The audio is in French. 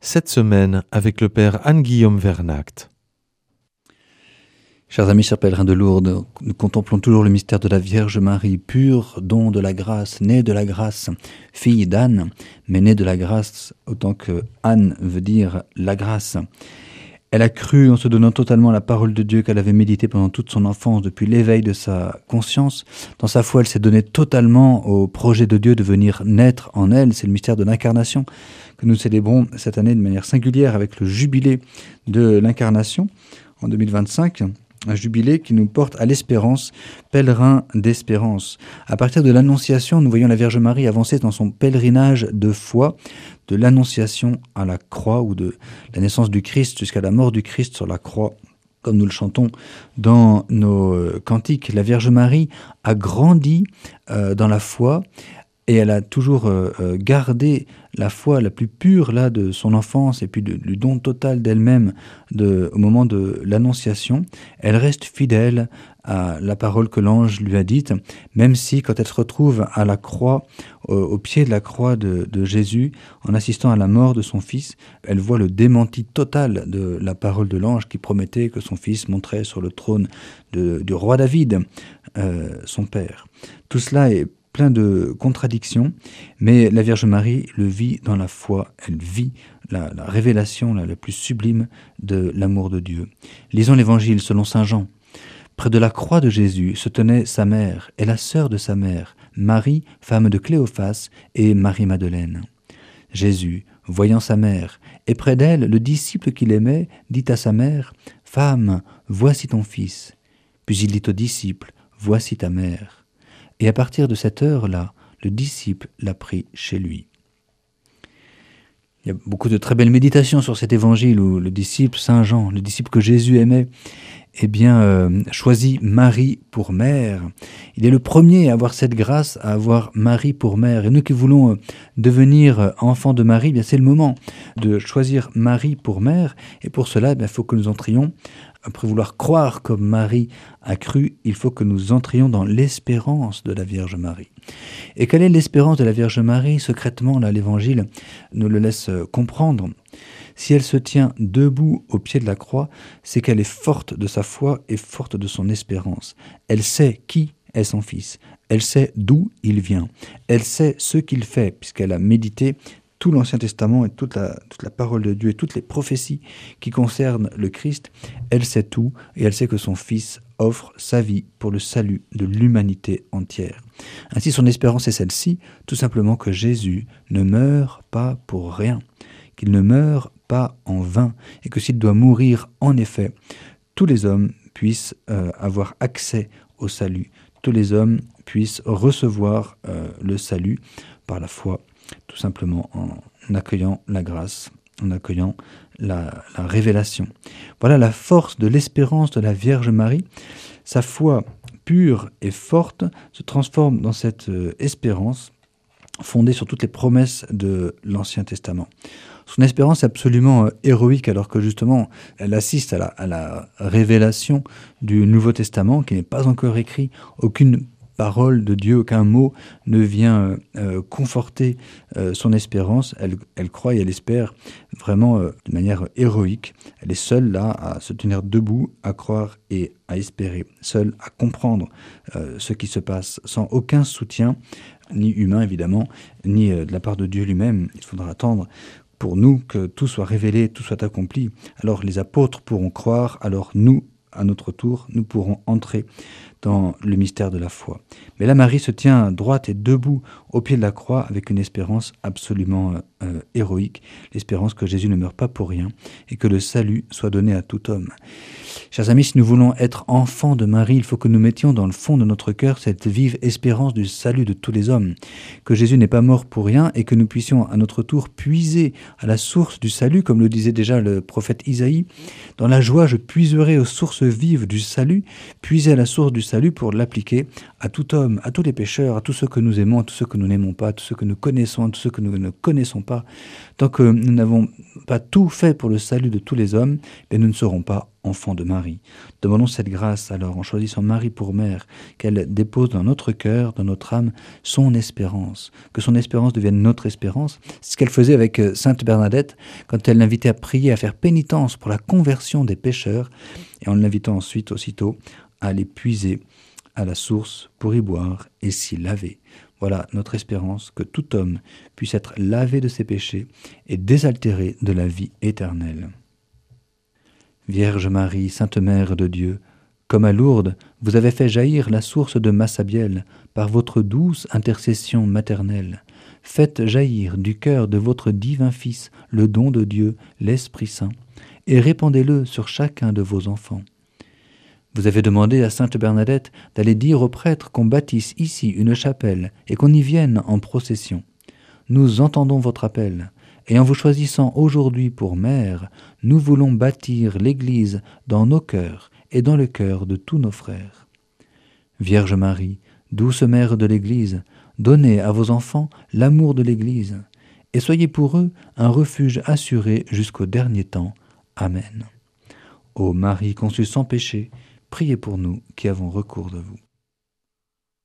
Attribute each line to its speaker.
Speaker 1: cette semaine avec le Père Anne-Guillaume Vernacht.
Speaker 2: Chers amis, chers pèlerins de Lourdes, nous contemplons toujours le mystère de la Vierge Marie, pur don de la grâce, née de la grâce, fille d'Anne, mais née de la grâce, autant que Anne veut dire la grâce. Elle a cru en se donnant totalement la parole de Dieu qu'elle avait méditée pendant toute son enfance, depuis l'éveil de sa conscience. Dans sa foi, elle s'est donnée totalement au projet de Dieu de venir naître en elle. C'est le mystère de l'incarnation que nous célébrons cette année de manière singulière avec le jubilé de l'incarnation en 2025. Un jubilé qui nous porte à l'espérance, pèlerin d'espérance. À partir de l'Annonciation, nous voyons la Vierge Marie avancer dans son pèlerinage de foi, de l'Annonciation à la croix, ou de la naissance du Christ jusqu'à la mort du Christ sur la croix, comme nous le chantons dans nos cantiques. La Vierge Marie a grandi dans la foi, et elle a toujours gardé la foi la plus pure là, de son enfance et puis du don total d'elle-même au moment de l'Annonciation. Elle reste fidèle à la parole que l'ange lui a dite, même si quand elle se retrouve à la croix, au pied de la croix de Jésus, en assistant à la mort de son fils, elle voit le démenti total de la parole de l'ange qui promettait que son fils monterait sur le trône du roi David, son père. Tout cela est plein de contradictions, mais la Vierge Marie le vit dans la foi. Elle vit la révélation la plus sublime de l'amour de Dieu. Lisons l'Évangile selon saint Jean. Près de la croix de Jésus se tenait sa mère et la sœur de sa mère, Marie, femme de Cléophas, et Marie-Madeleine. Jésus, voyant sa mère, et près d'elle le disciple qu'il aimait, dit à sa mère, « Femme, voici ton fils. » Puis il dit au disciple, « Voici ta mère. » Et à partir de cette heure-là, le disciple l'a pris chez lui. Il y a beaucoup de très belles méditations sur cet évangile où le disciple, saint Jean, le disciple que Jésus aimait, choisit Marie pour mère. Il est le premier à avoir cette grâce, à avoir Marie pour mère. Et nous qui voulons devenir enfants de Marie, c'est le moment de choisir Marie pour mère. Et pour cela, il faut que nous entrions. Après vouloir croire comme Marie a cru, il faut que nous entrions dans l'espérance de la Vierge Marie. Et quelle est l'espérance de la Vierge Marie ? Secrètement, là, l'Évangile nous le laisse comprendre. Si elle se tient debout au pied de la croix, c'est qu'elle est forte de sa foi et forte de son espérance. Elle sait qui est son Fils. Elle sait d'où il vient. Elle sait ce qu'il fait, puisqu'elle a médité tout l'Ancien Testament et toute la parole de Dieu et toutes les prophéties qui concernent le Christ. Elle sait tout et elle sait que son Fils offre sa vie pour le salut de l'humanité entière. Ainsi, son espérance est celle-ci, tout simplement que Jésus ne meurt pas pour rien, qu'il ne meurt pas en vain, et que s'il doit mourir en effet, tous les hommes puissent avoir accès au salut, tous les hommes puissent recevoir le salut par la foi, tout simplement en accueillant la grâce, en accueillant la révélation. Voilà la force de l'espérance de la Vierge Marie. Sa foi pure et forte se transforme dans cette espérance fondée sur toutes les promesses de l'Ancien Testament. Son espérance est absolument héroïque, alors que justement, elle assiste à la révélation du Nouveau Testament qui n'est pas encore écrit. Aucune parole de Dieu, aucun mot ne vient conforter son espérance. Elle croit et elle espère vraiment de manière héroïque. Elle est seule là à se tenir debout, à croire et à espérer, seule à comprendre ce qui se passe, sans aucun soutien, ni humain évidemment, ni de la part de Dieu lui-même. Il faudra attendre pour nous que tout soit révélé, tout soit accompli. Alors les apôtres pourront croire, alors nous, à notre tour, nous pourrons entrer dans le mystère de la foi. Mais là, Marie se tient droite et debout au pied de la croix avec une espérance absolument héroïque, l'espérance que Jésus ne meurt pas pour rien et que le salut soit donné à tout homme. Chers amis, si nous voulons être enfants de Marie, il faut que nous mettions dans le fond de notre cœur cette vive espérance du salut de tous les hommes, que Jésus n'est pas mort pour rien et que nous puissions à notre tour puiser à la source du salut, comme le disait déjà le prophète Isaïe. Dans la joie, je puiserai aux sources vives du salut, puiser à la source du salut pour l'appliquer à tout homme, à tous les pécheurs, à tous ceux que nous aimons, à tous ceux que nous n'aimons pas, à tous ceux que nous connaissons, à tous ceux que nous ne connaissons pas. Tant que nous n'avons pas tout fait pour le salut de tous les hommes, nous ne serons pas enfants de Marie. Demandons cette grâce alors en choisissant Marie pour mère, qu'elle dépose dans notre cœur, dans notre âme, son espérance, que son espérance devienne notre espérance. C'est ce qu'elle faisait avec Sainte Bernadette quand elle l'invitait à prier, à faire pénitence pour la conversion des pécheurs, et en l'invitant ensuite aussitôt à aller puiser à la source pour y boire et s'y laver. Voilà notre espérance, que tout homme puisse être lavé de ses péchés et désaltéré de la vie éternelle. Vierge Marie, Sainte Mère de Dieu, comme à Lourdes, vous avez fait jaillir la source de Massabielle par votre douce intercession maternelle. Faites jaillir du cœur de votre divin Fils le don de Dieu, l'Esprit Saint, et répandez-le sur chacun de vos enfants. Vous avez demandé à Sainte Bernadette d'aller dire aux prêtres qu'on bâtisse ici une chapelle et qu'on y vienne en procession. Nous entendons votre appel, et en vous choisissant aujourd'hui pour mère, nous voulons bâtir l'Église dans nos cœurs et dans le cœur de tous nos frères. Vierge Marie, douce mère de l'Église, donnez à vos enfants l'amour de l'Église, et soyez pour eux un refuge assuré jusqu'au dernier temps. Amen. Ô Marie conçue sans péché, priez pour nous qui avons recours de vous.